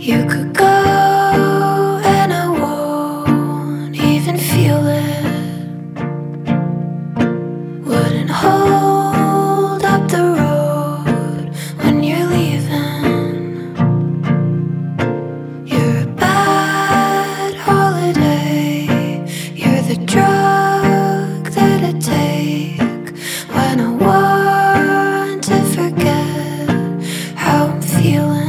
You could go and I won't even feel it. Wouldn't hold up the road when you're leaving. You're a bad holiday. You're the drug that I take when I want to forget how I'm feeling.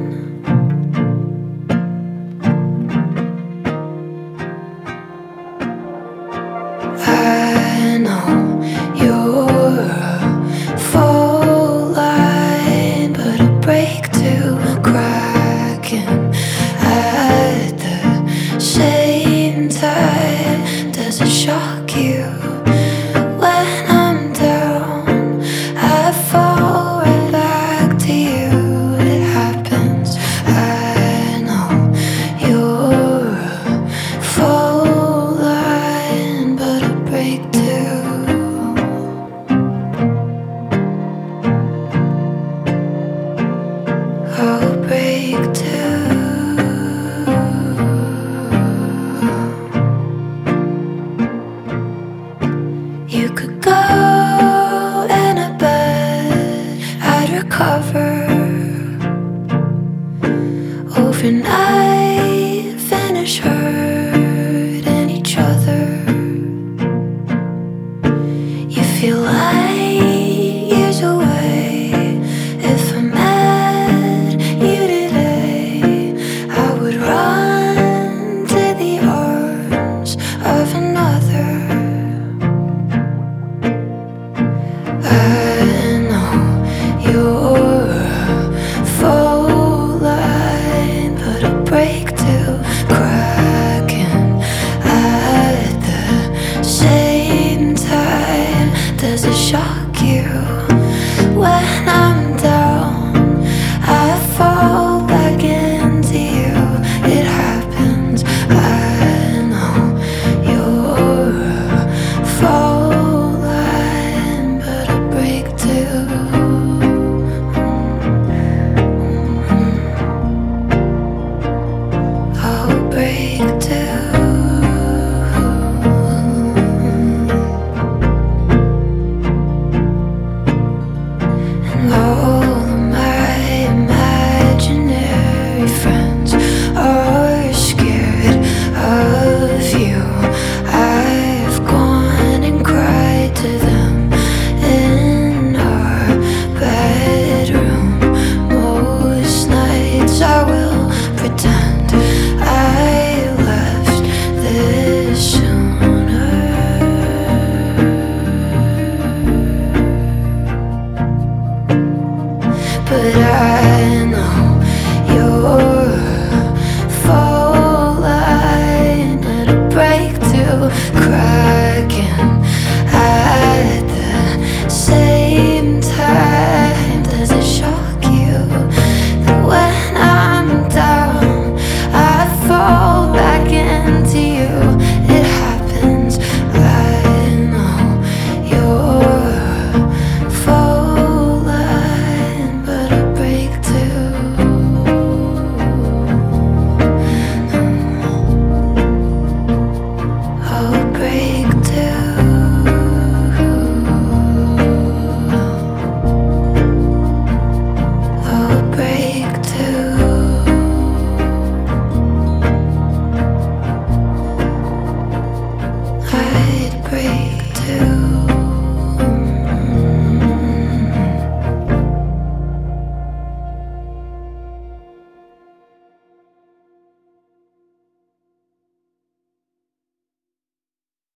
I know you're a full line, but a break to cracking at the same time. Does it shock you when I'm down? I fall right back to you. It happens. I know you're a full line, but a break too. I'll break too. You could go and I bet I'd recover overnight, finish hurting each other. You feel like